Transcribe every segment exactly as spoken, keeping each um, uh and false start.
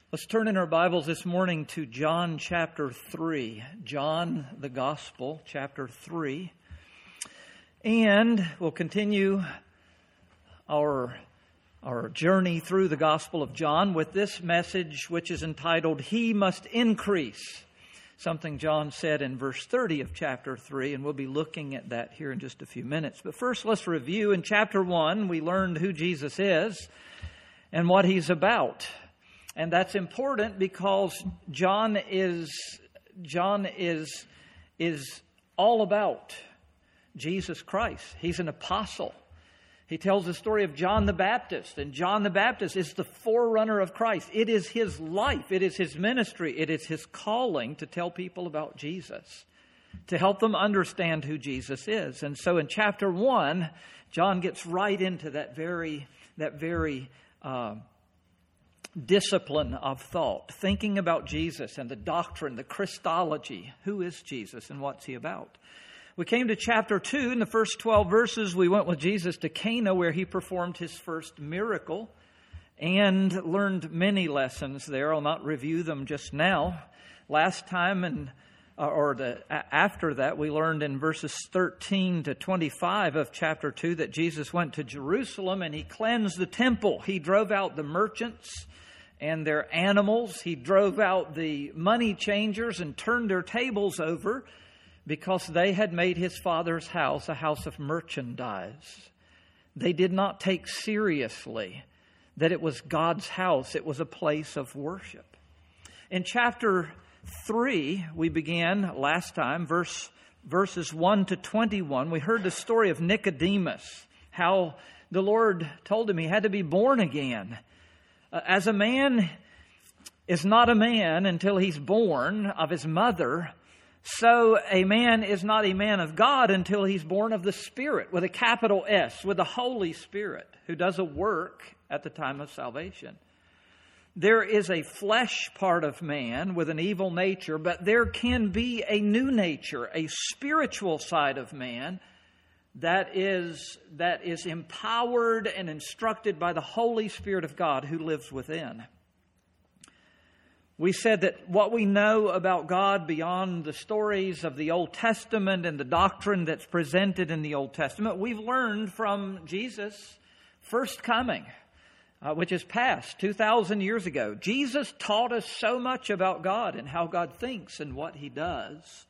Let's turn in our Bibles this morning to John chapter three. John, the Gospel, chapter three. And we'll continue our, our journey through the Gospel of John with this message, which is entitled, He Must Increase. Something John said in verse thirty of chapter three, and we'll be looking at that here in just a few minutes. But first, let's review. In chapter one, we learned who Jesus is and what He's about. And that's important because John is John is is all about Jesus Christ. He's an apostle. He tells the story of John the Baptist, and John the Baptist is the forerunner of Christ. It is his life, it is his ministry, it is his calling to tell people about Jesus, to help them understand who Jesus is. And so in chapter one, John gets right into that very that very uh, discipline of thought, thinking about Jesus and the doctrine, the Christology. Who is Jesus and what's He about? We came to chapter two. In the first twelve verses, we went with Jesus to Cana, where He performed His first miracle and learned many lessons there. I'll not review them just now. Last time, and or the, after that, we learned in verses thirteen to twenty-five of chapter two that Jesus went to Jerusalem and He cleansed the temple. He drove out the merchants and their animals. He drove out the money changers and turned their tables over because they had made His Father's house a house of merchandise. They did not take seriously that it was God's house. It was a place of worship. In chapter three, we began last time, verse verses one to twenty-one. We heard the story of Nicodemus, how the Lord told him he had to be born again. Uh, as a man is not a man until he's born of his mother, so a man is not a man of God until he's born of the Spirit, with a capital S, with the Holy Spirit, who does a work at the time of salvation. There is a flesh part of man with an evil nature, but there can be a new nature, a spiritual side of man that is, that is empowered and instructed by the Holy Spirit of God who lives within. We said that what we know about God beyond the stories of the Old Testament and the doctrine that's presented in the Old Testament, we've learned from Jesus' first coming, uh, which is past two thousand years ago. Jesus taught us so much about God and how God thinks and what He does.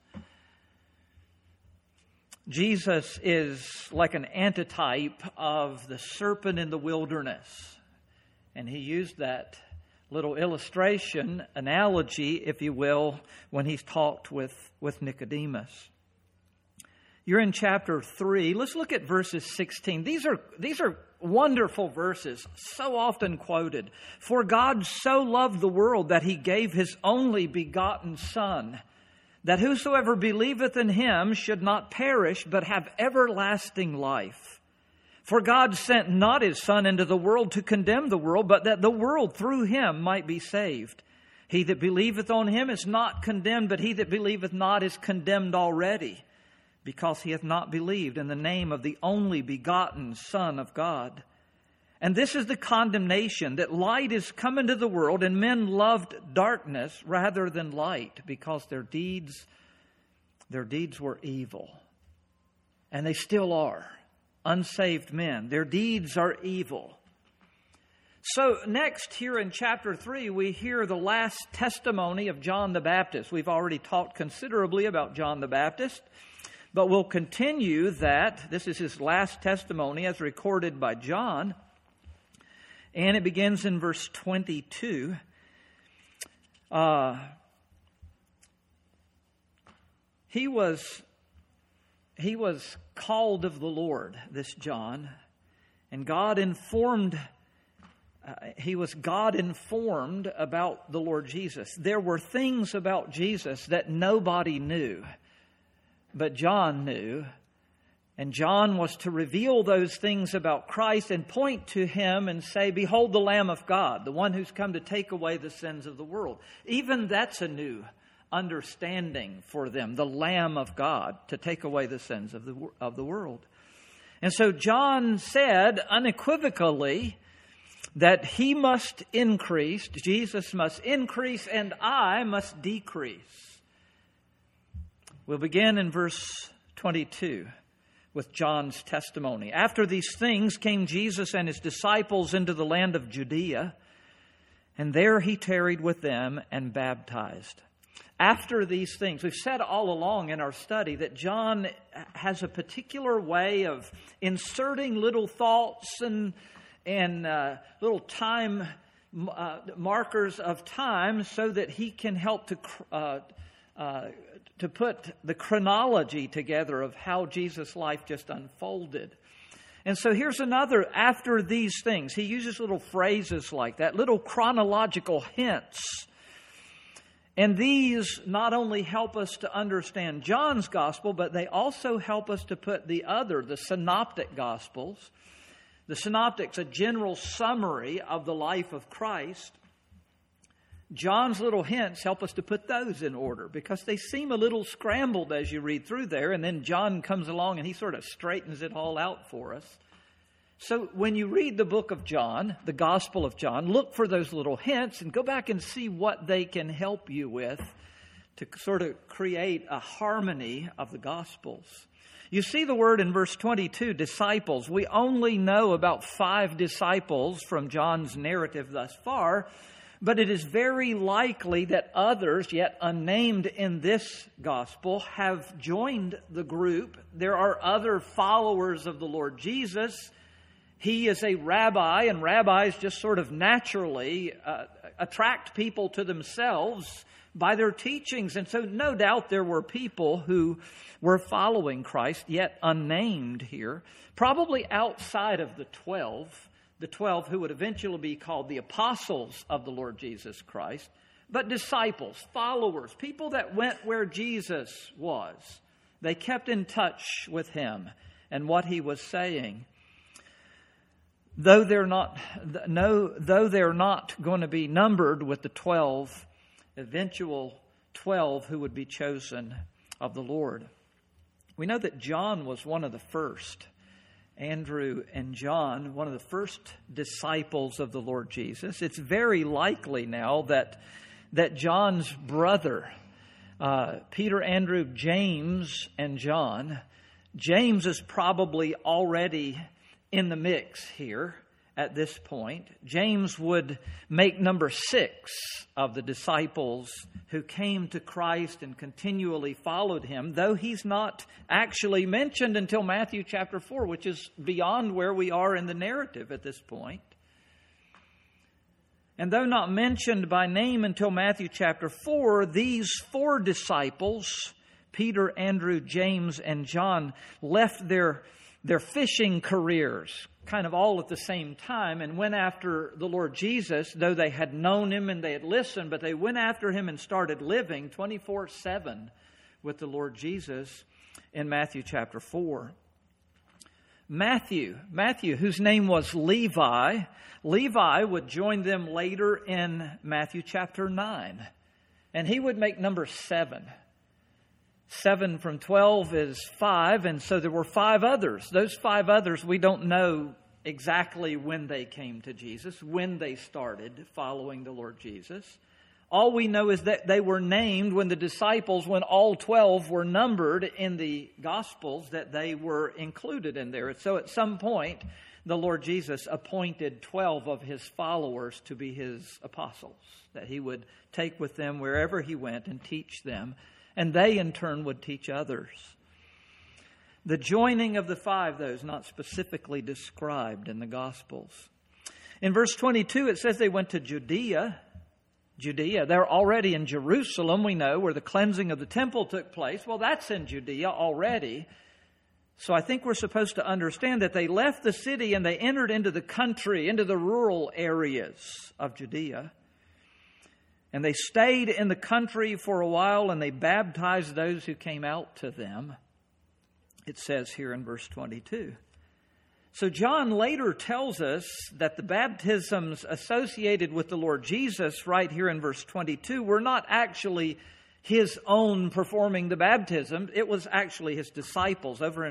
Jesus is like an antitype of the serpent in the wilderness. And He used that little illustration, analogy, if you will, when He's talked with, with Nicodemus. You're in chapter three. Let's look at verses sixteen. These are, these are wonderful verses, so often quoted. For God so loved the world that He gave His only begotten Son, that whosoever believeth in Him should not perish, but have everlasting life. For God sent not His Son into the world to condemn the world, but that the world through Him might be saved. He that believeth on Him is not condemned, but he that believeth not is condemned already, because he hath not believed in the name of the only begotten Son of God. And this is the condemnation, that light is come into the world, and men loved darkness rather than light, because their deeds, their deeds were evil. And they still are. Unsaved men. Their deeds are evil. So next, here in chapter three, we hear the last testimony of John the Baptist. We've already talked considerably about John the Baptist, but we'll continue that. This is his last testimony as recorded by John. And it begins in verse twenty-two. Uh, he was he was called of the Lord, this John, and God informed. Uh, he was God informed about the Lord Jesus. There were things about Jesus that nobody knew, but John knew. And John was to reveal those things about Christ and point to Him and say, behold the Lamb of God, the one who's come to take away the sins of the world. Even that's a new understanding for them, the Lamb of God to take away the sins of the, of the world. And so John said unequivocally that he must increase, Jesus must increase, and I must decrease. We'll begin in verse twenty-two with John's testimony. After these things came Jesus and his disciples into the land of Judea, and there he tarried with them and baptized. After these things, we've said all along in our study that John has a particular way of inserting little thoughts and, and uh, little time uh, markers of time so that he can help to uh, uh, to put the chronology together of how Jesus' life just unfolded. And so here's another, after these things. He uses little phrases like that, little chronological hints. And these not only help us to understand John's gospel, but they also help us to put the other, the synoptic gospels. The synoptic's a general summary of the life of Christ. John's little hints help us to put those in order because they seem a little scrambled as you read through there. And then John comes along and he sort of straightens it all out for us. So when you read the book of John, the Gospel of John, look for those little hints and go back and see what they can help you with to sort of create a harmony of the Gospels. You see the word in verse twenty-two, disciples. We only know about five disciples from John's narrative thus far, but it is very likely that others, yet unnamed in this gospel, have joined the group. There are other followers of the Lord Jesus. He is a rabbi, and rabbis just sort of naturally uh, attract people to themselves by their teachings. And so no doubt there were people who were following Christ, yet unnamed here, probably outside of the twelve. The twelve who would eventually be called the apostles of the Lord Jesus Christ, but disciples, followers, people that went where Jesus was. They kept in touch with him and what he was saying. Though they're not, no, though they're not going to be numbered with the twelve, eventual twelve who would be chosen of the Lord. We know that John was one of the first. Andrew and John, one of the first disciples of the Lord Jesus. It's very likely now that that John's brother, uh, Peter, Andrew, James, and John, James is probably already in the mix here at this point. James would make number six of the disciples who came to Christ and continually followed him, though he's not actually mentioned until Matthew chapter four, which is beyond where we are in the narrative at this point. And though not mentioned by name until Matthew chapter four, these four disciples, Peter, Andrew, James, and John, left their their fishing careers kind of all at the same time and went after the Lord Jesus, though they had known him and they had listened, but they went after him and started living twenty-four seven with the Lord Jesus in Matthew chapter four. Matthew, Matthew, whose name was Levi, Levi would join them later in Matthew chapter nine, and he would make number seven. Seven from twelve is five, and so there were five others. Those five others, we don't know exactly when they came to Jesus, when they started following the Lord Jesus. All we know is that they were named when the disciples, when all twelve were numbered in the Gospels, that they were included in there. So at some point, the Lord Jesus appointed twelve of his followers to be his apostles, that he would take with them wherever he went and teach them. And they, in turn, would teach others. The joining of the five, though, is not specifically described in the Gospels. In verse twenty-two, it says they went to Judea. Judea, they're already in Jerusalem, we know, where the cleansing of the temple took place. Well, that's in Judea already. So I think we're supposed to understand that they left the city and they entered into the country, into the rural areas of Judea. And they stayed in the country for a while, and they baptized those who came out to them. It says here in verse twenty-two. So John later tells us that the baptisms associated with the Lord Jesus right here in verse twenty-two were not actually his own performing the baptism. It was actually his disciples. Over in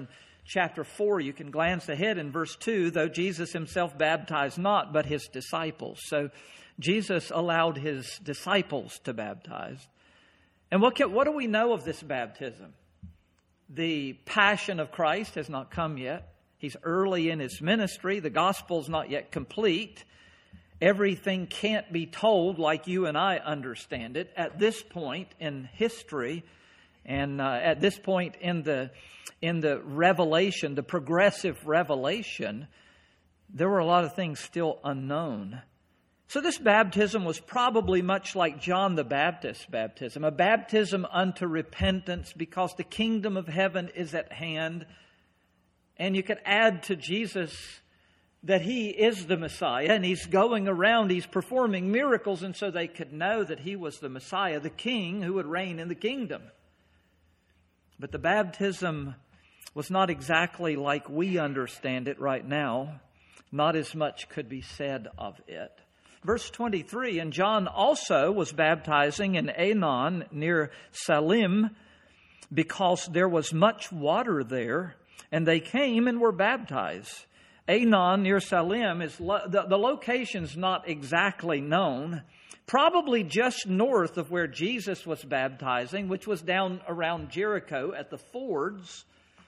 chapter four, you can glance ahead in verse two, though Jesus himself baptized not, but his disciples. So Jesus allowed his disciples to baptize. And what can, what do we know of this baptism? The passion of Christ has not come yet. He's early in his ministry. The gospel's not yet complete. Everything can't be told like you and I understand it at this point in history, and uh, at this point in the in the revelation, the progressive revelation. There were a lot of things still unknown. So this baptism was probably much like John the Baptist's baptism, a baptism unto repentance because the kingdom of heaven is at hand. And you could add to Jesus that he is the Messiah, and he's going around, he's performing miracles, and so they could know that he was the Messiah, the King who would reign in the kingdom. But the baptism was not exactly like we understand it right now. Not as much could be said of it. Verse twenty-three, and John also was baptizing in Aenon near Salim, because there was much water there, and they came and were baptized. Aenon near Salim, is lo- the, the location's not exactly known, probably just north of where Jesus was baptizing, which was down around Jericho at the fords.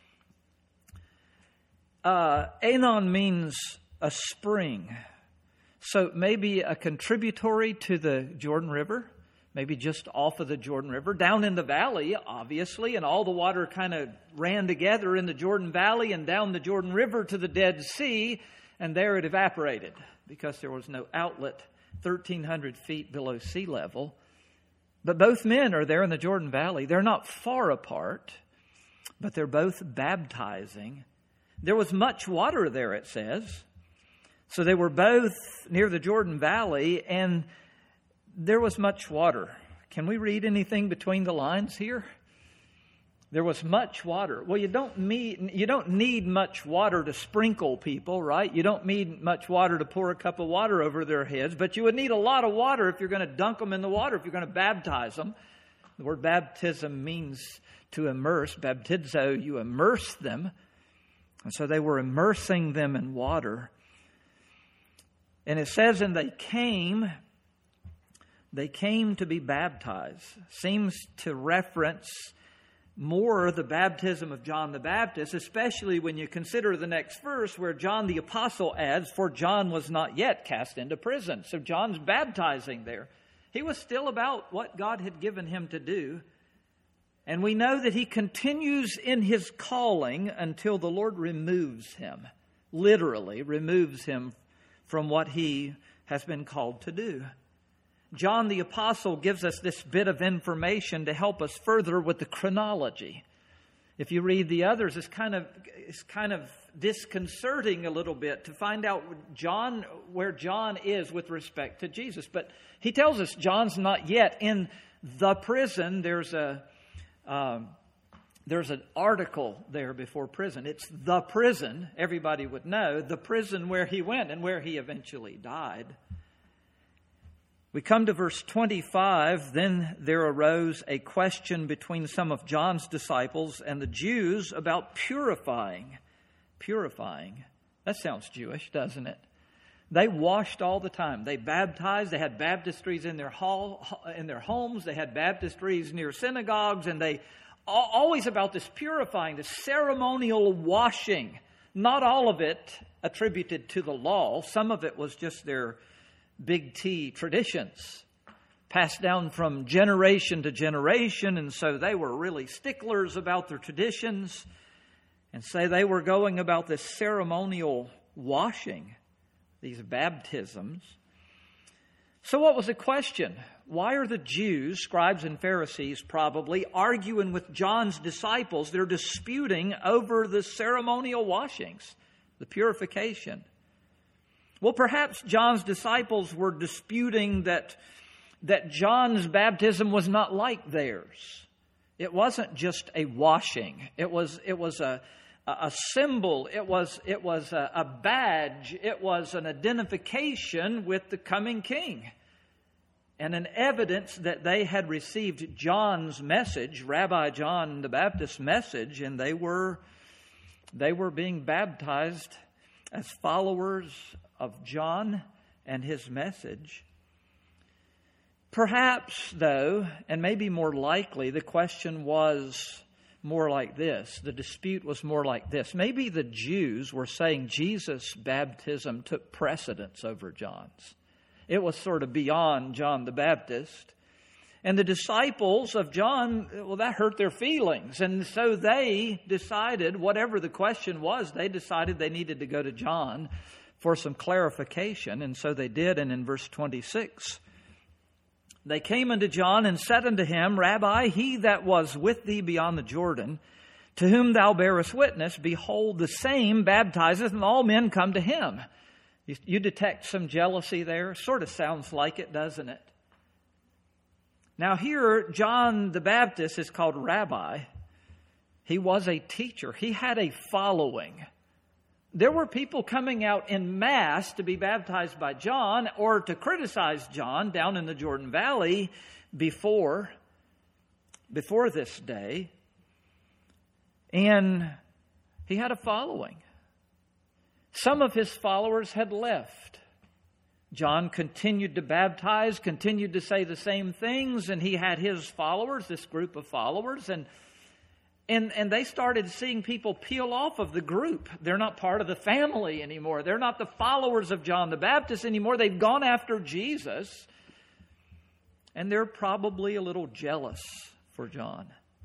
Uh, Aenon means a spring. So maybe a contributory to the Jordan River, maybe just off of the Jordan River, down in the valley, obviously, and all the water kind of ran together in the Jordan Valley and down the Jordan River to the Dead Sea, and there it evaporated because there was no outlet thirteen hundred feet below sea level. But both men are there in the Jordan Valley. They're not far apart, but they're both baptizing. There was much water there, it says. So they were both near the Jordan Valley, and there was much water. Can we read anything between the lines here? There was much water. Well, you don't need, you don't need much water to sprinkle people, right? You don't need much water to pour a cup of water over their heads, but you would need a lot of water if you're going to dunk them in the water, if you're going to baptize them. The word baptism means to immerse. Baptizo, you immerse them. And so they were immersing them in water. And it says, and they came, they came to be baptized. Seems to reference more the baptism of John the Baptist, especially when you consider the next verse where John the Apostle adds, for John was not yet cast into prison. So John's baptizing there. He was still about what God had given him to do. And we know that he continues in his calling until the Lord removes him, literally removes him from what he has been called to do. John the Apostle gives us this bit of information to help us further with the chronology. If you read the others, it's kind of it's kind of disconcerting a little bit to find out John where John is with respect to Jesus. But he tells us John's not yet in the prison. There's a um, there's an article there before prison. It's the prison. Everybody would know the prison where he went and where he eventually died. We come to verse twenty-five. Then there arose a question between some of John's disciples and the Jews about purifying. Purifying. That sounds Jewish, doesn't it? They washed all the time. They baptized. They had baptistries in their hall, in their homes. They had baptistries near synagogues, and they always about this purifying, this ceremonial washing. Not all of it attributed to the law. Some of it was just their big T traditions passed down from generation to generation, and so they were really sticklers about their traditions, and say they were going about this ceremonial washing, these baptisms. So what was the question? Why are the Jews, scribes and Pharisees probably, arguing with John's disciples? They're disputing over the ceremonial washings, the purification. Well, perhaps John's disciples were disputing that, that John's baptism was not like theirs. It wasn't just a washing. It was, it was a, a symbol. It was, it was a, a badge. It was an identification with the coming king. And an evidence that they had received John's message, Rabbi John the Baptist's message, and they were They were being baptized as followers of John and his message. Perhaps, though, and maybe more likely, the question was more like this. The dispute was more like this. Maybe the Jews were saying Jesus' baptism took precedence over John's. It was sort of beyond John the Baptist. And the disciples of John, well, that hurt their feelings. And so they decided, whatever the question was, they decided they needed to go to John for some clarification. And so they did. And in verse twenty-six, they came unto John and said unto him, Rabbi, he that was with thee beyond the Jordan, to whom thou bearest witness, behold, the same baptizeth, and all men come to him. You, you detect some jealousy there? Sort of sounds like it, doesn't it? Now here, John the Baptist is called Rabbi. He was a teacher. He had a following. There were people coming out en masse to be baptized by John or to criticize John down in the Jordan Valley before, before this day. And he had a following. Some of his followers had left. John continued to baptize, continued to say the same things, and he had his followers, this group of followers, and And, and they started seeing people peel off of the group. They're not part of the family anymore. They're not the followers of John the Baptist anymore. They've gone after Jesus. And they're probably a little jealous for John.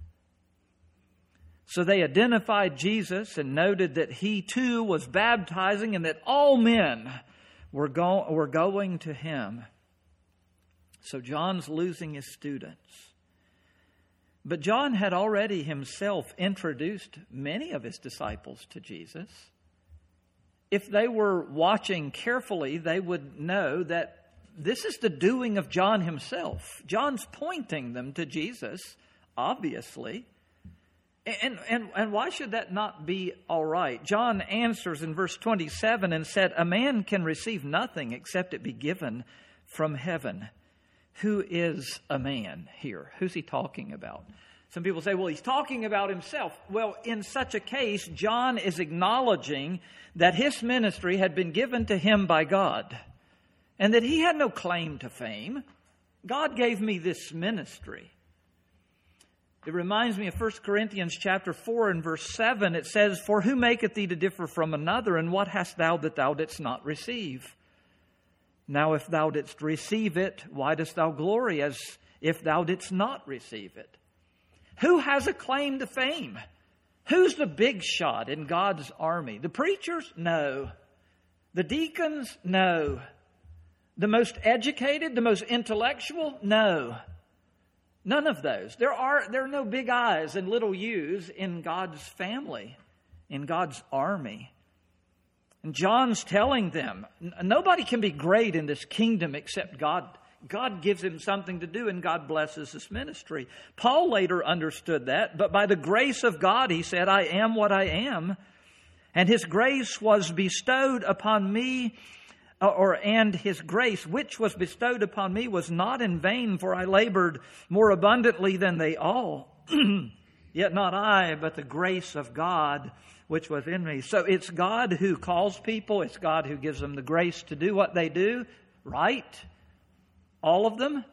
So they identified Jesus and noted that he too was baptizing and that all men were, go- were going to him. So John's losing his students. But John had already himself introduced many of his disciples to Jesus. If they were watching carefully, they would know that this is the doing of John himself. John's pointing them to Jesus, obviously. And, and, and why should that not be all right? John answers in verse twenty-seven and said, a man can receive nothing except it be given from heaven. Who is a man here? Who's he talking about? Some people say, well, he's talking about himself. Well, in such a case, John is acknowledging that his ministry had been given to him by God and that he had no claim to fame. God gave me this ministry. It reminds me of First Corinthians chapter four and verse seven. It says, for who maketh thee to differ from another, and what hast thou that thou didst not receive? Now, if thou didst receive it, why dost thou glory as if thou didst not receive it? Who has a claim to fame? Who's the big shot in God's army? The preachers? No. The deacons? No. The most educated? The most intellectual? No. None of those. There are, there are no big I's and little U's in God's family, in God's army. And John's telling them, nobody can be great in this kingdom except God. God gives him something to do and God blesses his ministry. Paul later understood that, but by the grace of God, he said, I am what I am. And his grace was bestowed upon me, or and his grace which was bestowed upon me was not in vain, for I labored more abundantly than they all. Yet not I, but the grace of God which was in me. So it's God who calls people. It's God who gives them the grace to do what they do, right? All of them.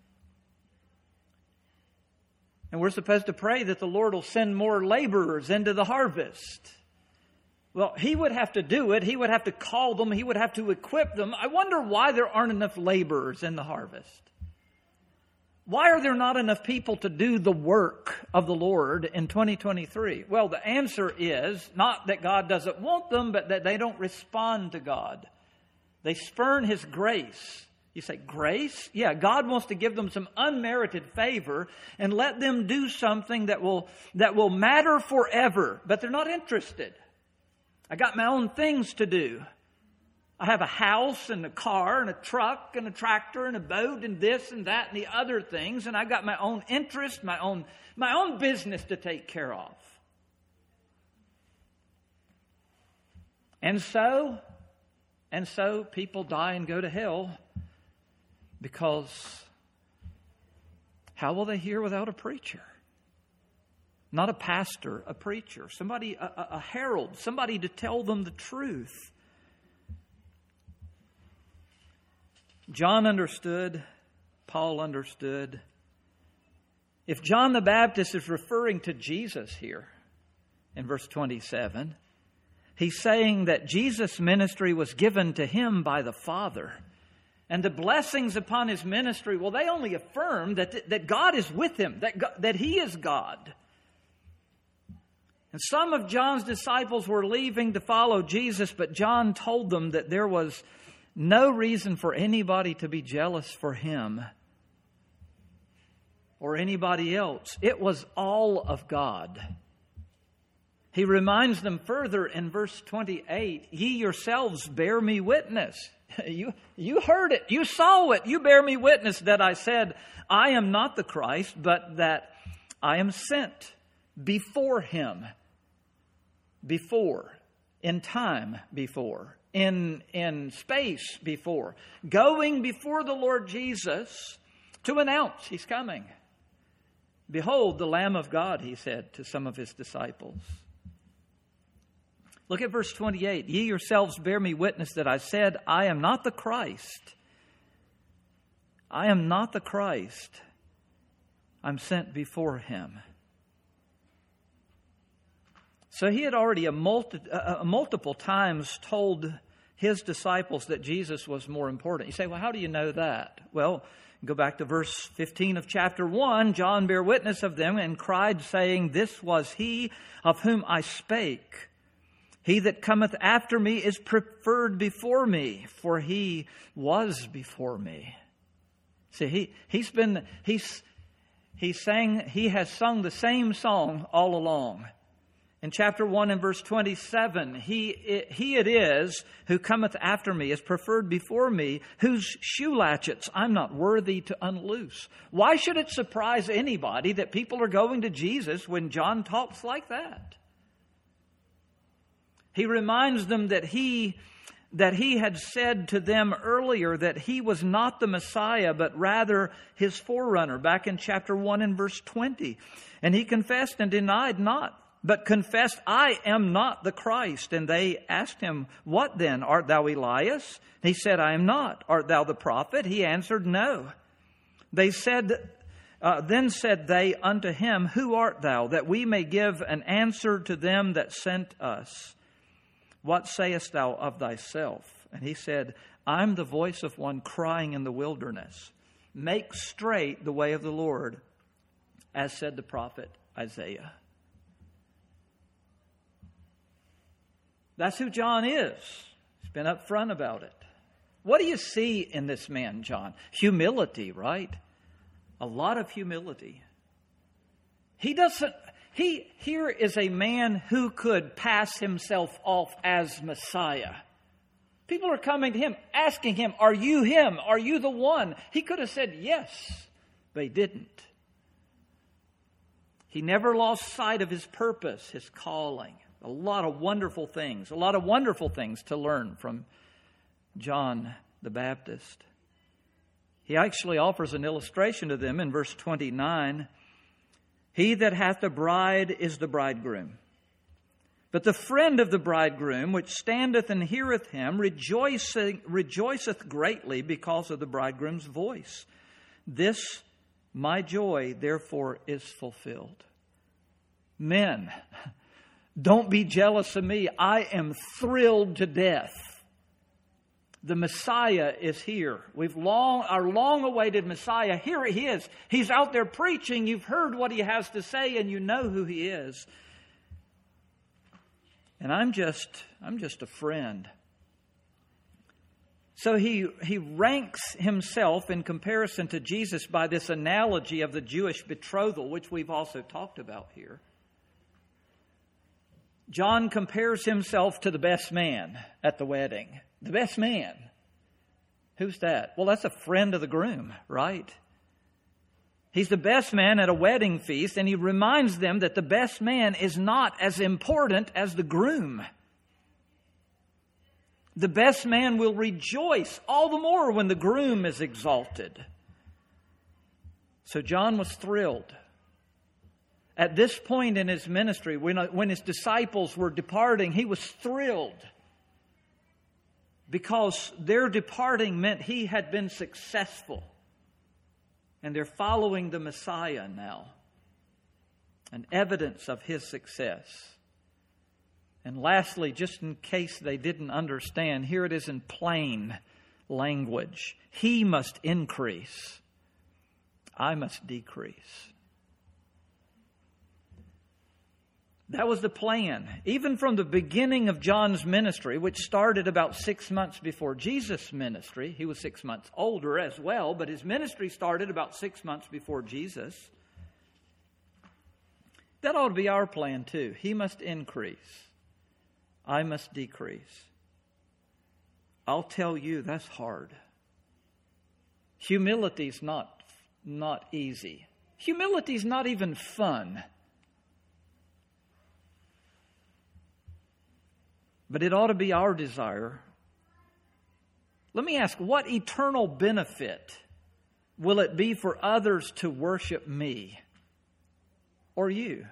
And we're supposed to pray that the Lord will send more laborers into the harvest. Well, he would have to do it. He would have to call them. He would have to equip them. I wonder why there aren't enough laborers in the harvest. Why are there not enough people to do the work of the Lord in twenty twenty-three? Well, the answer is not that God doesn't want them, but that they don't respond to God. They spurn His grace. You say, grace? Yeah, God wants to give them some unmerited favor and let them do something that will, that will matter forever, but they're not interested. I got my own things to do. I have a house and a car and a truck and a tractor and a boat and this and that and the other things. And I got my own interest, my own, my own business to take care of. And so, and so people die and go to hell because how will they hear without a preacher? Not a pastor, a preacher, somebody, a, a herald, somebody to tell them the truth. John understood, Paul understood. If John the Baptist is referring to Jesus here in verse twenty-seven, he's saying that Jesus' ministry was given to him by the Father. And the blessings upon his ministry, well, they only affirm that, that God is with him, that, God, that he is God. And some of John's disciples were leaving to follow Jesus, but John told them that there was no reason for anybody to be jealous for him or anybody else. It was all of God. He reminds them further in verse twenty-eight, ye yourselves bear me witness. You, you heard it. You saw it. You bear me witness that I said, I am not the Christ, but that I am sent before him. Before. In time before. In, in space before. Going before the Lord Jesus to announce he's coming. Behold, the Lamb of God, he said to some of his disciples. Look at verse twenty-eight. Ye yourselves bear me witness that I said, I am not the Christ. I am not the Christ. I'm sent before him. So he had already a, multi, a, a multiple times told his disciples that Jesus was more important. You say, well, how do you know that? Well, go back to verse fifteen of chapter one. John bare witness of them and cried, saying, this was he of whom I spake. He that cometh after me is preferred before me, for he was before me. See, he, he's been, he's, he sang, he has sung the same song all along. In chapter one and verse twenty-seven, he, it, he it is who cometh after me is preferred before me, whose shoe latchets I'm not worthy to unloose. Why should it surprise anybody that people are going to Jesus when John talks like that? He reminds them that he, that he had said to them earlier that he was not the Messiah, but rather his forerunner, back in chapter one and verse twenty. And he confessed and denied not, but confessed, I am not the Christ. And they asked him, what then? Art thou Elias? He said, I am not. Art thou the prophet? He answered, no. They said, uh, then said they unto him, who art thou, that we may give an answer to them that sent us? What sayest thou of thyself? And he said, I'm the voice of one crying in the wilderness. Make straight the way of the Lord, as said the prophet Isaiah. That's who John is. He's been upfront about it. What do you see in this man, John? Humility, right? A lot of humility. He doesn't... He here is a man who could pass himself off as Messiah. People are coming to him, asking him, are you him? Are you the one? He could have said yes, but he didn't. He never lost sight of his purpose, his calling. A lot of wonderful things, a lot of wonderful things to learn from John the Baptist. He actually offers an illustration to them in verse twenty-nine. He that hath a bride is the bridegroom. But the friend of the bridegroom, which standeth and heareth him, rejoicing, rejoiceth greatly because of the bridegroom's voice. This my joy, therefore, is fulfilled. Men, don't be jealous of me. I am thrilled to death. The Messiah is here. We've long, our long-awaited Messiah, here he is. He's out there preaching. You've heard what he has to say, and you know who he is. And I'm just, I'm just a friend. So he, he ranks himself in comparison to Jesus by this analogy of the Jewish betrothal, which we've also talked about here. John compares himself to the best man at the wedding. The best man. Who's that? Well, that's a friend of the groom, right? He's the best man at a wedding feast, and he reminds them that the best man is not as important as the groom. The best man will rejoice all the more when the groom is exalted. So John was thrilled. At this point in his ministry, when, when his disciples were departing, he was thrilled because their departing meant he had been successful. And they're following the Messiah now. An evidence of his success. And lastly, just in case they didn't understand, here it is in plain language. He must increase. I must decrease. That was the plan. Even from the beginning of John's ministry, which started about six months before Jesus' ministry. He was six months older as well, but his ministry started about six months before Jesus. That ought to be our plan too. He must increase. I must decrease. I'll tell you, that's hard. Humility's not, not easy. Humility's not even fun. But it ought to be our desire. Let me ask, what eternal benefit will it be for others to worship me or you?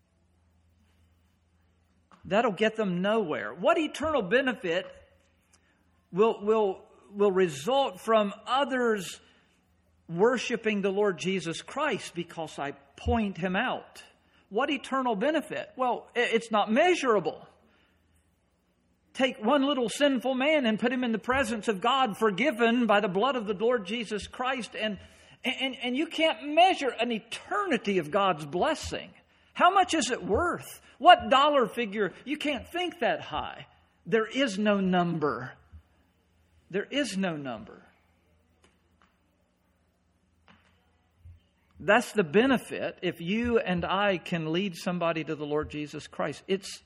That'll get them nowhere. What eternal benefit will, will, will result from others worshiping the Lord Jesus Christ because I point Him out? What eternal benefit? Well, it's not measurable. Take one little sinful man and put him in the presence of God, forgiven by the blood of the Lord Jesus Christ, and, and, and you can't measure an eternity of God's blessing. How much is it worth? What dollar figure? You can't think that high. There is no number. There is no number. That's the benefit if you and I can lead somebody to the Lord Jesus Christ. It's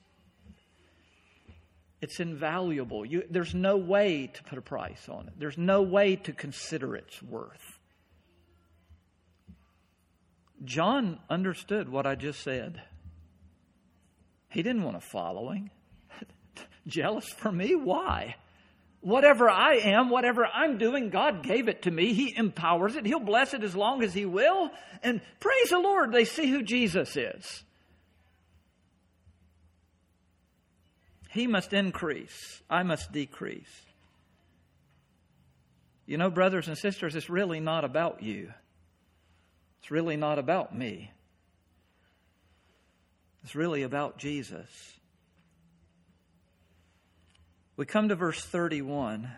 It's invaluable. You, there's no way to put a price on it. There's no way to consider its worth. John understood what I just said. He didn't want to follow him. Jealous for me? Why? Whatever I am, whatever I'm doing, God gave it to me. He empowers it. He'll bless it as long as He will. And praise the Lord, they see who Jesus is. He must increase. I must decrease. You know, brothers and sisters, it's really not about you. It's really not about me. It's really about Jesus. We come to verse thirty-one.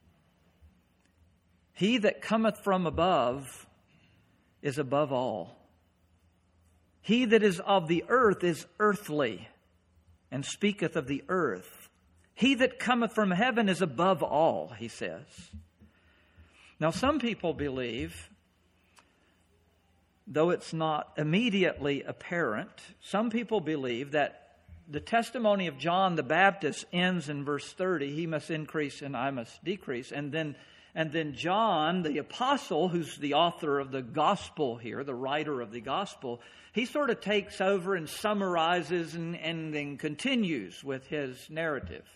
He that cometh from above is above all. He that is of the earth is earthly, and speaketh of the earth. He that cometh from heaven is above all, he says. Now, some people believe, though it's not immediately apparent, some people believe that the testimony of John the Baptist ends in verse thirty, he must increase and I must decrease. And then, and then John, the apostle, who's the author of the gospel here, the writer of the gospel, he sort of takes over and summarizes and, and then continues with his narrative.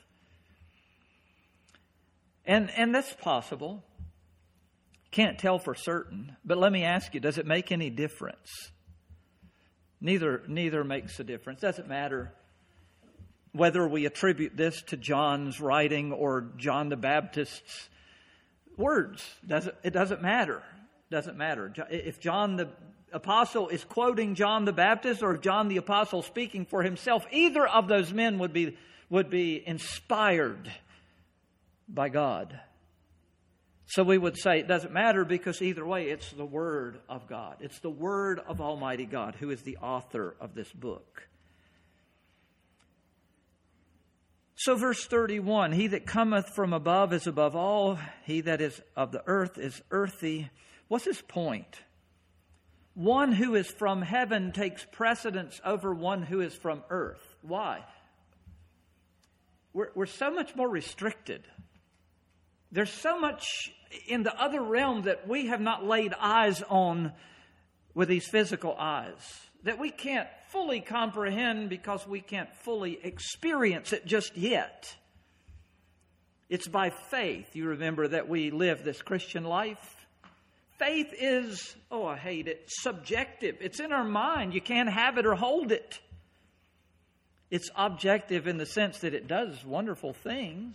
And, and that's possible. Can't tell for certain. But let me ask you, does it make any difference? Neither, neither makes a difference. Doesn't matter whether we attribute this to John's writing or John the Baptist's words. Doesn't, it doesn't matter. Doesn't matter. If John the Apostle is quoting John the Baptist or if John the Apostle speaking for himself, either of those men would be, would be inspired by God. So we would say it doesn't matter because either way it's the Word of God. It's the Word of Almighty God who is the author of this book. So verse thirty-one, he that cometh from above is above all. He that is of the earth is earthy. What's his point? One who is from heaven takes precedence over one who is from earth. Why? We're, we're so much more restricted. There's so much in the other realm that we have not laid eyes on with these physical eyes that we can't fully comprehend because we can't fully experience it just yet. It's by faith, you remember, that we live this Christian life. Faith is, oh, I hate it, subjective. It's in our mind. You can't have it or hold it. It's objective in the sense that it does wonderful things.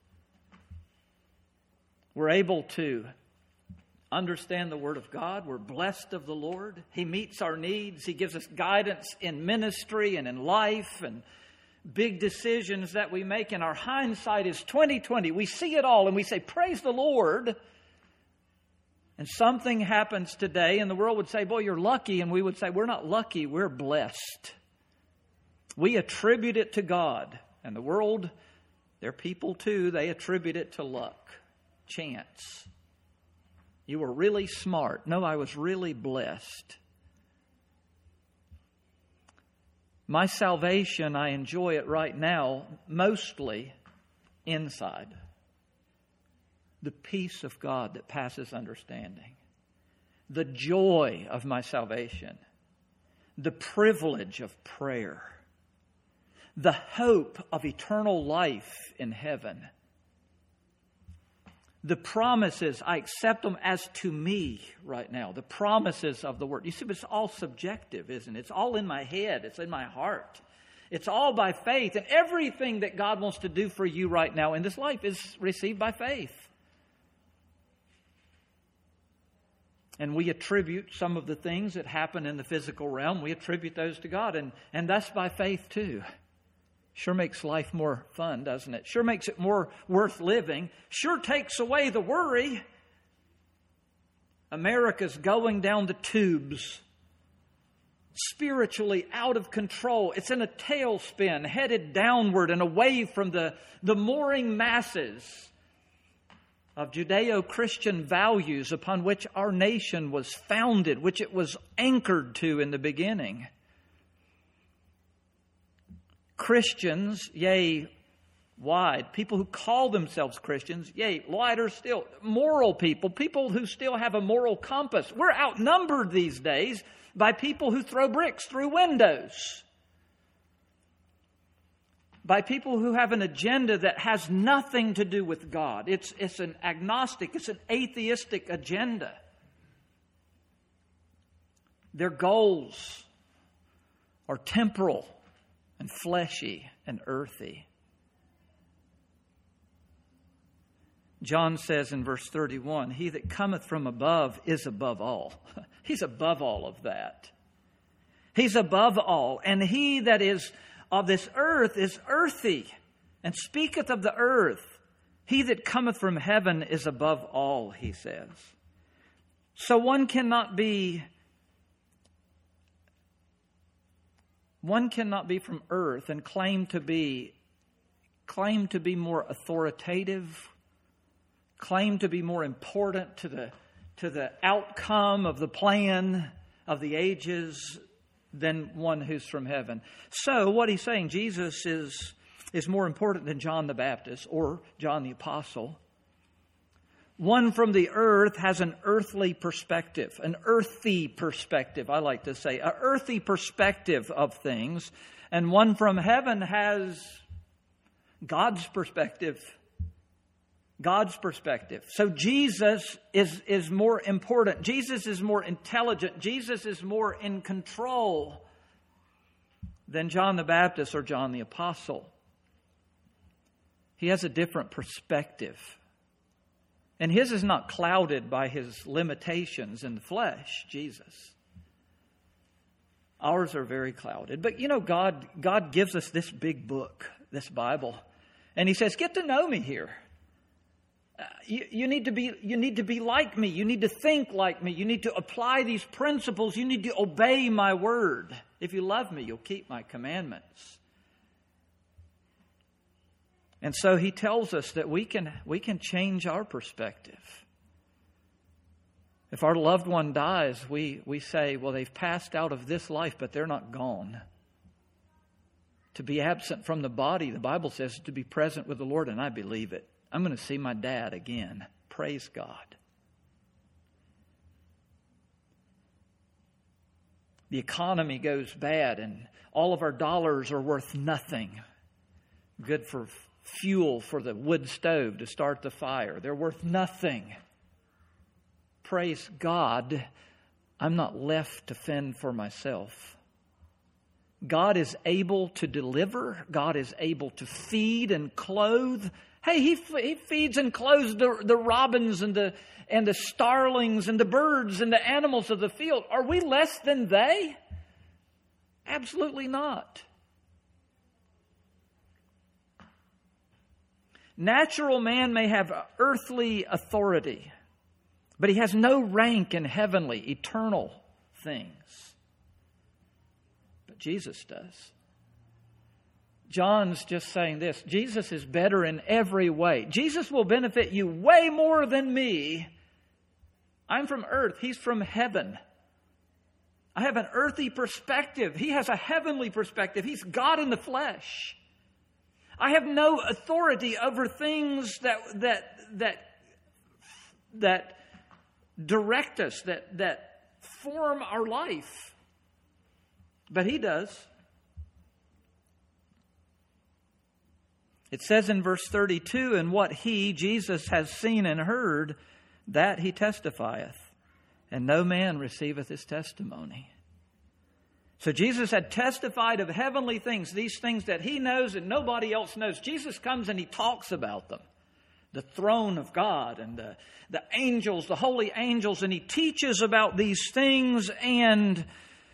We're able to understand the Word of God. We're blessed of the Lord. He meets our needs. He gives us guidance in ministry and in life and big decisions that we make. And our hindsight is twenty twenty. We see it all and we say, praise the Lord. And something happens today and the world would say, boy, you're lucky. And we would say, we're not lucky. We're blessed. We attribute it to God. And the world, they're people too, they attribute it to luck, chance. You were really smart. No, I was really blessed. My salvation, I enjoy it right now, mostly inside. The peace of God that passes understanding. The joy of my salvation. The privilege of prayer. The hope of eternal life in heaven. The promises, I accept them as to me right now. The promises of the Word. You see, but it's all subjective, isn't it? It's all in my head. It's in my heart. It's all by faith. And everything that God wants to do for you right now in this life is received by faith. And we attribute some of the things that happen in the physical realm, we attribute those to God. And, and that's by faith too. Sure makes life more fun, doesn't it? Sure makes it more worth living. Sure takes away the worry. America's going down the tubes. Spiritually out of control. It's in a tailspin, headed downward and away from the, the mooring masses of Judeo-Christian values upon which our nation was founded, which it was anchored to in the beginning. Christians, yea, wide, people who call themselves Christians, yea, wider still, moral people, people who still have a moral compass. We're outnumbered these days by people who throw bricks through windows. By people who have an agenda that has nothing to do with God. It's, it's an agnostic, it's an atheistic agenda. Their goals are temporal and fleshy and earthy. John says in verse thirty-one, he that cometh from above is above all. He's above all of that. He's above all. And he that is of this earth is earthy and speaketh of the earth. He that cometh from heaven is above all, he says. So one cannot be One cannot be from earth and claim to be claim to be more authoritative, claim to be more important to the to the outcome of the plan of the ages than one who's from heaven. So what he's saying, Jesus is is more important than John the Baptist or John the Apostle. One from the earth has an earthly perspective, an earthy perspective, I like to say, an earthy perspective of things. And one from heaven has God's perspective. God's perspective. So Jesus is, is more important. Jesus is more intelligent. Jesus is more in control than John the Baptist or John the Apostle. He has a different perspective. And his is not clouded by his limitations in the flesh, Jesus. Ours are very clouded. But you know, God, God gives us this big book, this Bible. And he says, get to know me here. Uh, you, you need to be, you need to be like me. You need to think like me. You need to apply these principles. You need to obey my word. If you love me, you'll keep my commandments. And so he tells us that we can we can change our perspective. If our loved one dies, we, we say, well, they've passed out of this life, but they're not gone. To be absent from the body, the Bible says, to be present with the Lord, and I believe it. I'm going to see my dad again. Praise God. The economy goes bad, and all of our dollars are worth nothing. Good for fuel for the wood stove to start the fire. They're worth nothing. praise God, I'm not left to fend for myself. God is able to deliver. God is able to feed and clothe. Hey, He, he feeds and clothes the, the robins and the, and the starlings and the birds and the animals of the field. Are we less than they? Absolutely not. Natural man may have earthly authority, but he has no rank in heavenly, eternal things. But Jesus does. John's just saying this. Jesus is better in every way. Jesus will benefit you way more than me. I'm from earth. He's from heaven. I have an earthly perspective. He has a heavenly perspective. He's God in the flesh. I have no authority over things that that that that direct us, that that form our life. But He does. It says in verse thirty-two, and what He, Jesus, has seen and heard, that He testifieth, and no man receiveth His testimony. So Jesus had testified of heavenly things, these things that He knows and nobody else knows. Jesus comes and He talks about them. The throne of God and the, the angels, the holy angels, and He teaches about these things. And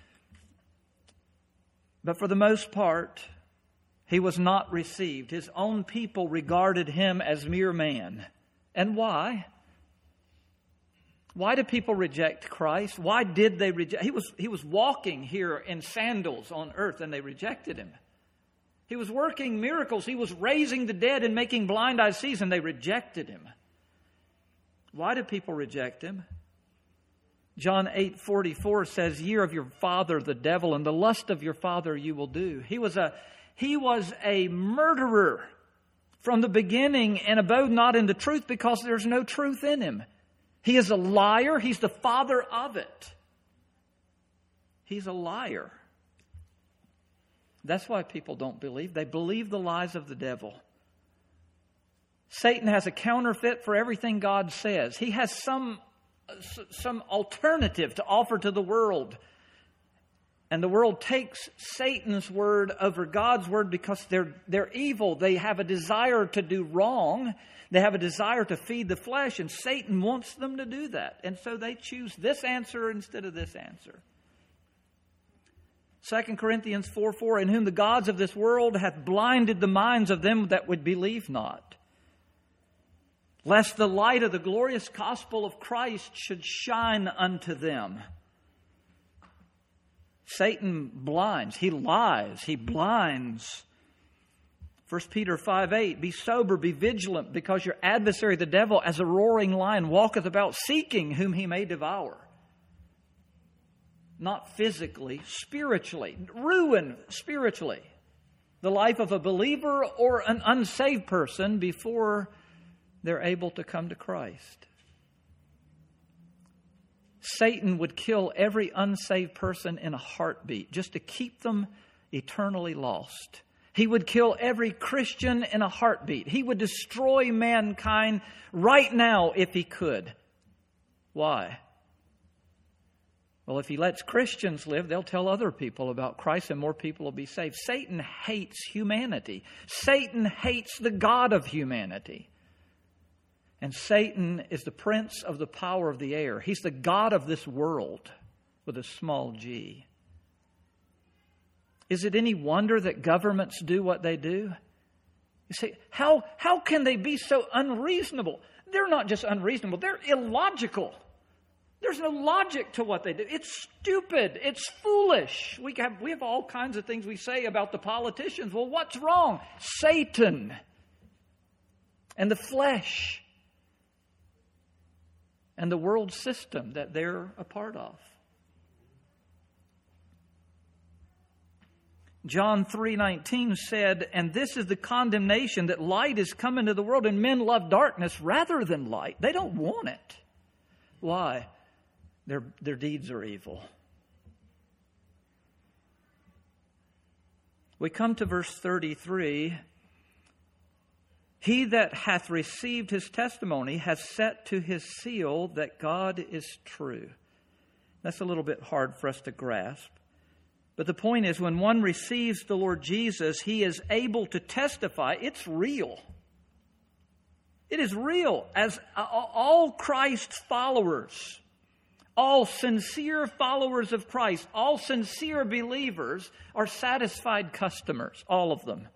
but for the most part, He was not received. His own people regarded Him as mere man. And why? Why do people reject Christ? Why did they reject? He was, he was walking here in sandals on earth and they rejected Him. He was working miracles. He was raising the dead and making blind eyes see, and they rejected Him. Why do people reject Him? John eight forty-four says, "Ye are of your father the devil, and the lust of your father you will do." He was a, he was a murderer from the beginning and abode not in the truth because there's no truth in him. He is a liar. He's the father of it. He's a liar. That's why people don't believe. They believe the lies of the devil. Satan has a counterfeit for everything God says. He has some, some alternative to offer to the world. And the world takes Satan's word over God's word because they're, they're evil. They have a desire to do wrong. They have a desire to feed the flesh, and Satan wants them to do that. And so they choose this answer instead of this answer. Second Corinthians four four, "In whom the gods of this world hath blinded the minds of them that would believe not, lest the light of the glorious gospel of Christ should shine unto them." Satan blinds. He lies. He blinds. First Peter five eight, "Be sober, be vigilant, because your adversary the devil as a roaring lion walketh about seeking whom he may devour." Not physically, spiritually. Ruin spiritually the life of a believer or an unsaved person before they're able to come to Christ. Satan would kill every unsaved person in a heartbeat just to keep them eternally lost. He would kill every Christian in a heartbeat. He would destroy mankind right now if he could. Why? Well, if he lets Christians live, they'll tell other people about Christ and more people will be saved. Satan hates humanity. Satan hates the God of humanity. And Satan is the prince of the power of the air. He's the God of this world with a small g. Is it any wonder that governments do what they do? You say, how, how can they be so unreasonable? They're not just unreasonable, they're illogical. There's no logic to what they do. It's stupid. It's foolish. We have, we have all kinds of things we say about the politicians. Well, what's wrong? Satan and the flesh and the world system that they're a part of. John three nineteen said, "And this is the condemnation, that light is come into the world, and men love darkness rather than light." They don't want it. Why? Their, their deeds are evil. We come to verse thirty-three. He that hath received his testimony hath set to his seal that God is true. That's a little bit hard for us to grasp. But the point is, when one receives the Lord Jesus, he is able to testify. It's real. It is real. As all Christ's followers, all sincere followers of Christ, all sincere believers are satisfied customers, all of them.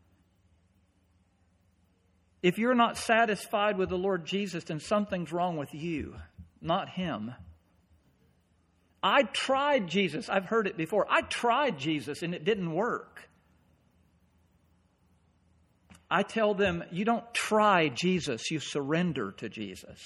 If you're not satisfied with the Lord Jesus, then something's wrong with you, not Him. I tried Jesus. I've heard it before. I tried Jesus and it didn't work. I tell them, you don't try Jesus, you surrender to Jesus.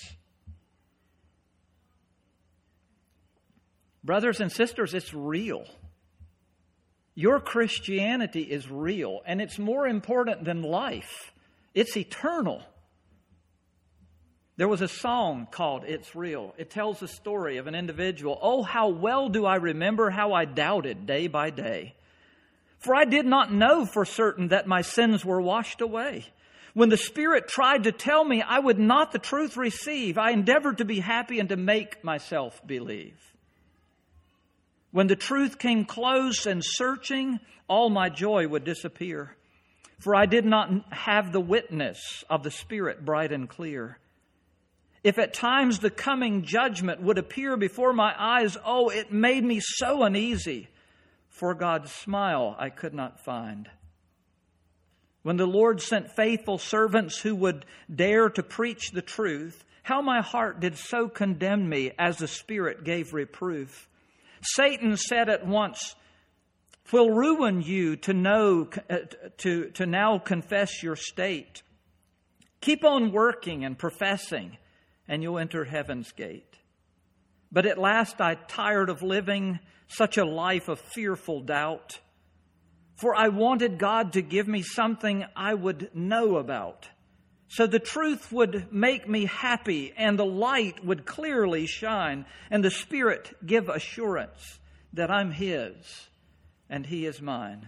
Brothers and sisters, it's real. Your Christianity is real, and it's more important than life. It's eternal. There was a song called It's Real. It tells the story of an individual. Oh, how well do I remember how I doubted day by day. For I did not know for certain that my sins were washed away. When the Spirit tried to tell me I would not the truth receive, I endeavored to be happy and to make myself believe. When the truth came close and searching, all my joy would disappear. For I did not have the witness of the Spirit bright and clear. If at times the coming judgment would appear before my eyes, oh, it made me so uneasy. For God's smile I could not find. When the Lord sent faithful servants who would dare to preach the truth, how my heart did so condemn me as the Spirit gave reproof. Satan said at once, "'Twill ruin you to know, to, to now confess your state. Keep on working and professing, and you'll enter heaven's gate." But at last I tired of living such a life of fearful doubt. For I wanted God to give me something I would know about. So the truth would make me happy, and the light would clearly shine, and the Spirit give assurance that I'm His and He is mine.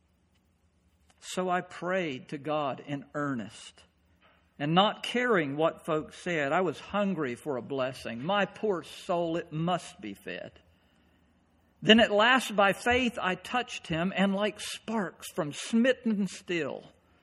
So I prayed to God in earnest, and not caring what folks said, I was hungry for a blessing. My poor soul, it must be fed. Then at last by faith I touched Him, and like sparks from smitten steel,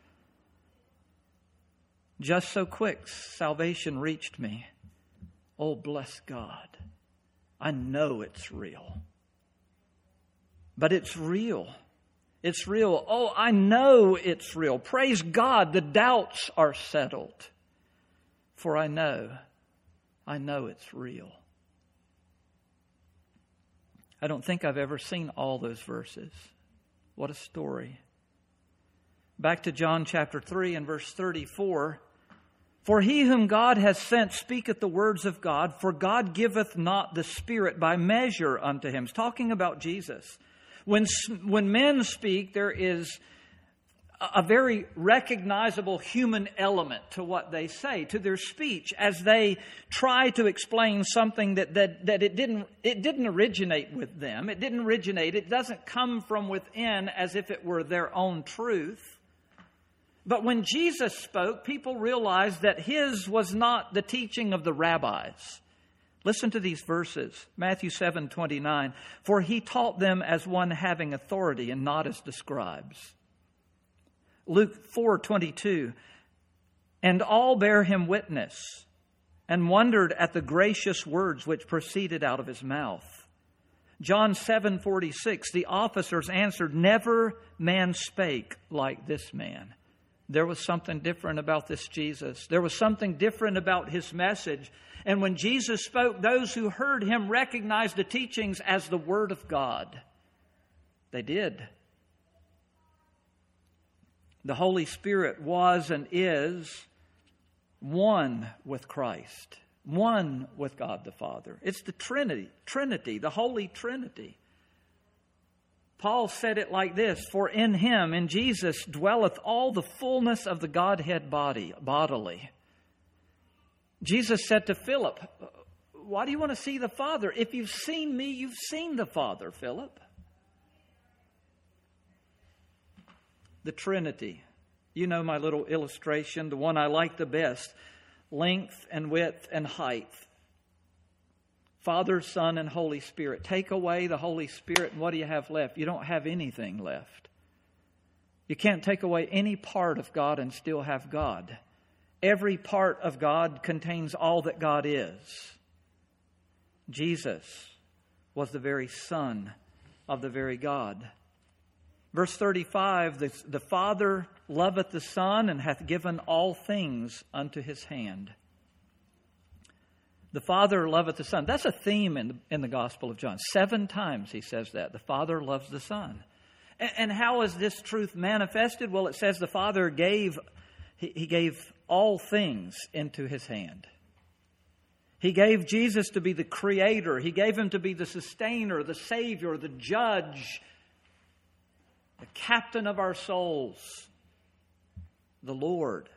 just so quick salvation reached me. Oh, bless God. I know it's real. But it's real. It's real. Oh, I know it's real. Praise God, the doubts are settled. For I know, I know it's real. I don't think I've ever seen all those verses. What a story. Back to John chapter three and verse thirty-four. For he whom God has sent speaketh the words of God, for God giveth not the Spirit by measure unto him. It's talking about Jesus. When, when men speak, there is a very recognizable human element to what they say, to their speech, as they try to explain something that, that, that it didn't, it didn't originate with them. It didn't originate. It doesn't come from within as if it were their own truth. But when Jesus spoke, people realized that His was not the teaching of the rabbis. Listen to these verses. Matthew seven twenty-nine. For He taught them as one having authority and not as the scribes. Luke four twenty-two. And all bare Him witness and wondered at the gracious words which proceeded out of His mouth. John seven forty-six. The officers answered, Never man spake like this man. There was something different about this Jesus. There was something different about His message. And when Jesus spoke, those who heard Him recognized the teachings as the Word of God. They did. The Holy Spirit was and is one with Christ, one with God the Father. It's the Trinity, Trinity, the Holy Trinity. Paul said it like this, For in Him, in Jesus, dwelleth all the fullness of the Godhead body, bodily. Jesus said to Philip, Why do you want to see the Father? If you've seen me, you've seen the Father, Philip. The Trinity. You know my little illustration, the one I like the best. Length and width and height. Father, Son, and Holy Spirit. Take away the Holy Spirit, and what do you have left? You don't have anything left. You can't take away any part of God and still have God. Every part of God contains all that God is. Jesus was the very Son of the very God. Verse thirty-five, the, the Father loveth the Son and hath given all things unto his hand. The Father loveth the Son. That's a theme in the, in the Gospel of John. Seven times he says that. The Father loves the Son. And, and how is this truth manifested? Well, it says the Father gave, he, he gave all things into his hand. He gave Jesus to be the Creator. He gave him to be the Sustainer, the Savior, the Judge, the Captain of our souls, the Lord.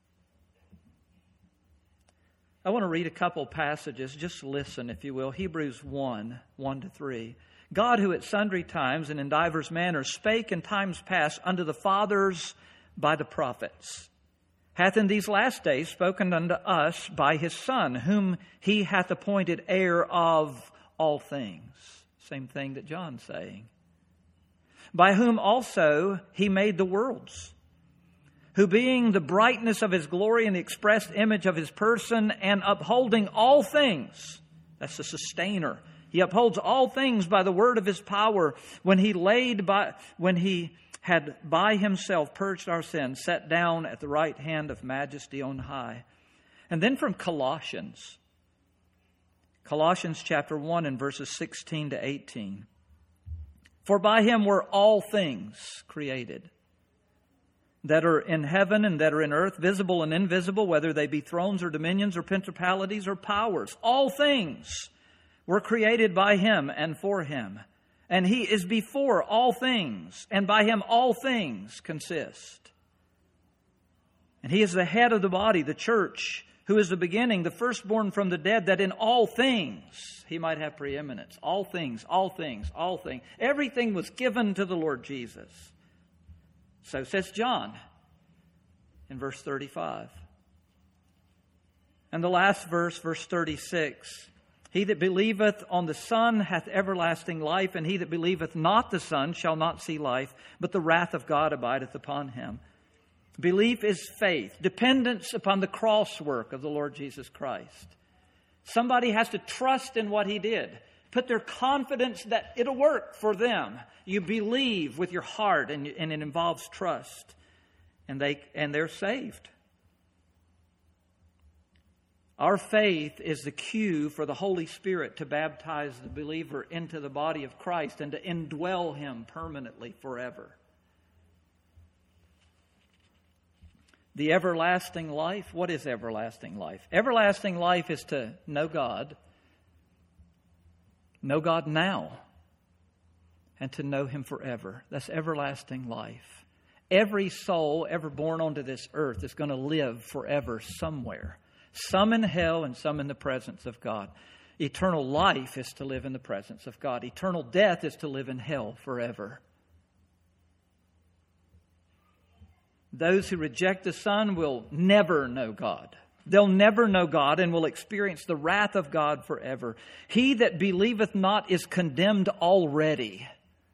I want to read a couple passages. Just listen, if you will. Hebrews one, one to three. God, who at sundry times and in divers manners spake in times past unto the fathers by the prophets, hath in these last days spoken unto us by his Son, whom he hath appointed heir of all things. Same thing that John's saying. By whom also he made the worlds, who being the brightness of his glory and the expressed image of his person, and upholding all things, that's the sustainer. He upholds all things by the word of his power, when he laid by, when he had by himself purged our sins, sat down at the right hand of majesty on high. And then from Colossians, Colossians chapter one and verses sixteen to eighteen. For by him were all things created, that are in heaven and that are in earth, visible and invisible, whether they be thrones or dominions or principalities or powers. All things were created by him and for him. And he is before all things, and by him all things consist. And he is the head of the body, the church, who is the beginning, the firstborn from the dead, that in all things he might have preeminence. All things, all things, all things. Everything was given to the Lord Jesus. So says John in verse thirty-five. And the last verse, verse thirty-six. He that believeth on the Son hath everlasting life, and he that believeth not the Son shall not see life, but the wrath of God abideth upon him. Belief is faith, dependence upon the cross work of the Lord Jesus Christ. Somebody has to trust in what he did, put their confidence that it'll work for them. You believe with your heart, and, and it involves trust, and they and they're saved. Our faith is the cue for the Holy Spirit to baptize the believer into the body of Christ and to indwell him permanently forever. The everlasting life, what is everlasting life? Everlasting life is to know God, know God now, and to know him forever. That's everlasting life. Every soul ever born onto this earth is going to live forever somewhere. Some in hell and some in the presence of God. Eternal life is to live in the presence of God. Eternal death is to live in hell forever. Those who reject the Son will never know God. They'll never know God and will experience the wrath of God forever. He that believeth not is condemned already.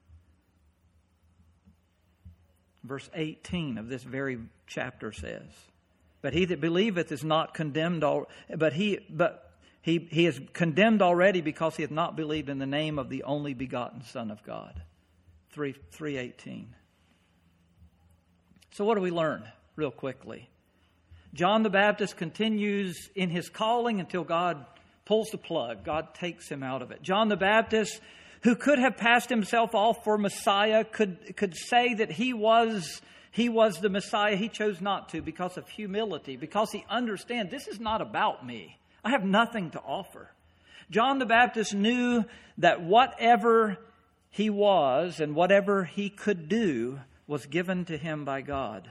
Verse eighteen of this very chapter says, but he that believeth is not condemned, al- but he but he he is condemned already because he hath not believed in the name of the only begotten Son of God. Three three eighteen. So what do we learn real quickly? John the Baptist continues in his calling until God pulls the plug. God takes him out of it. John the Baptist, who could have passed himself off for Messiah, could could say that he was He was the Messiah. He chose not to because of humility, because he understands this is not about me. I have nothing to offer. John the Baptist knew that whatever he was and whatever he could do was given to him by God.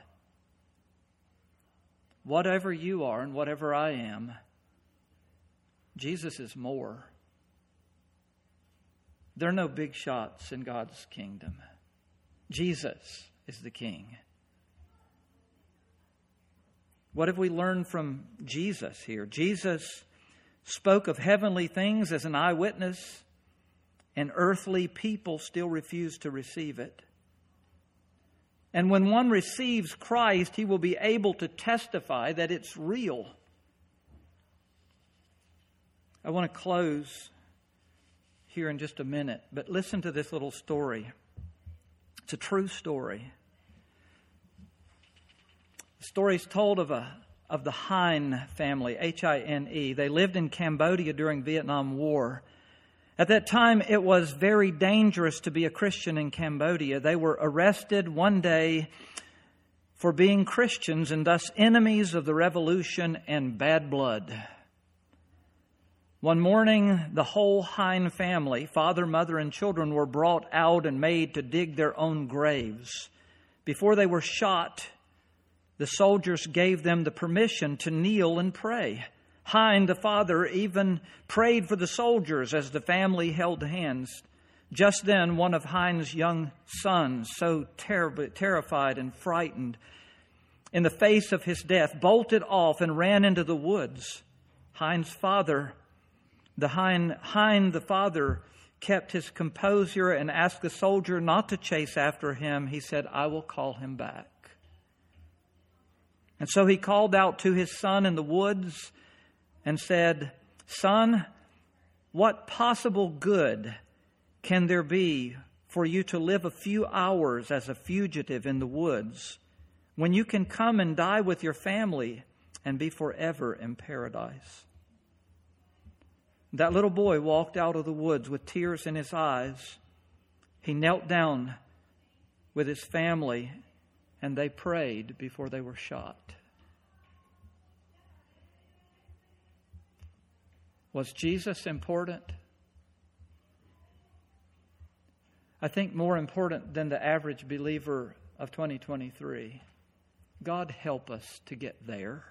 Whatever you are and whatever I am, Jesus is more. There are no big shots in God's kingdom. Jesus is the King. What have we learned from Jesus here? Jesus spoke of heavenly things as an eyewitness, and earthly people still refuse to receive it. And when one receives Christ, he will be able to testify that it's real. I want to close here in just a minute, but listen to this little story. It's a true story. The story is told of a of the Hine family, H I N E. They lived in Cambodia during Vietnam War. At that time, it was very dangerous to be a Christian in Cambodia. They were arrested one day for being Christians and thus enemies of the revolution and bad blood. One morning, the whole Hine family, father, mother, and children, were brought out and made to dig their own graves. Before they were shot, the soldiers gave them the permission to kneel and pray. Hine, the father, even prayed for the soldiers as the family held hands. Just then, one of Hine's young sons, so ter- terrified and frightened in the face of his death, bolted off and ran into the woods. Hine's father, the Hine, Hine, the father, kept his composure and asked the soldier not to chase after him. He said, "I will call him back." And so he called out to his son in the woods and said, "Son, what possible good can there be for you to live a few hours as a fugitive in the woods when you can come and die with your family and be forever in paradise?" That little boy walked out of the woods with tears in his eyes. He knelt down with his family and they prayed before they were shot. Was Jesus important? I think more important than the average believer of twenty twenty-three. God help us to get there.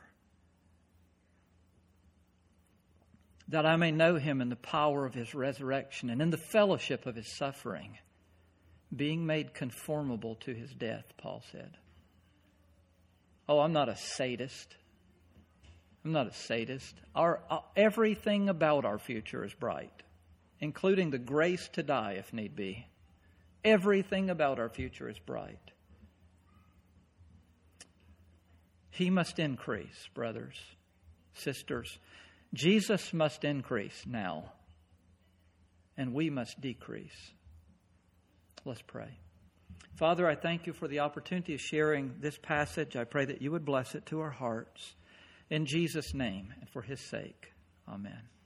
That I may know Him in the power of His resurrection and in the fellowship of His suffering, being made conformable to His death, Paul said. Oh, I'm not a sadist. I'm not a sadist. Our, uh, everything about our future is bright, including the grace to die if need be. Everything about our future is bright. He must increase, brothers, sisters. Jesus must increase now, and we must decrease. Let's pray. Father, I thank You for the opportunity of sharing this passage. I pray that You would bless it to our hearts. In Jesus' name and for His sake. Amen.